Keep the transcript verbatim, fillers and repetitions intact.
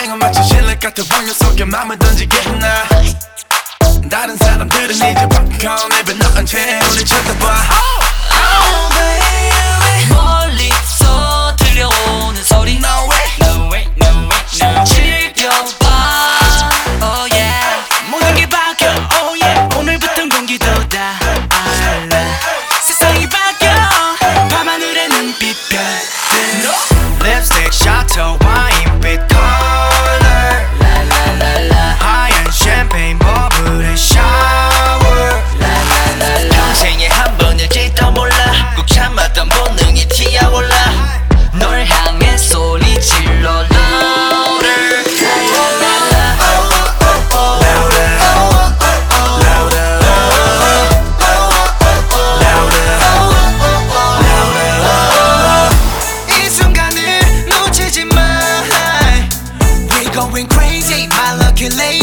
행운 마치 실력 같은 방울 속에 맘을 던지겠나. 다른 사람들은 이제 popcorn 입에 넣은 채 우리 쳐다봐. Oh baby 멀리서 들려오는 소리 No way, No way, no way, no 즐겨봐 Oh yeah 모든 게 바뀌어 Oh yeah 오늘부턴 공기도 다 알아 세상이 바뀌어 밤하늘에는 빛별들 립스틱 샤터 와인빛 컬러 하얀 샴페인 버블의 샤워 평생에 한 번일지도 몰라 꼭 참았던 본능이 튀어올라 널 향해 소리 질러 louder 이 순간을 놓치지 마 We're going crazy my lucky lady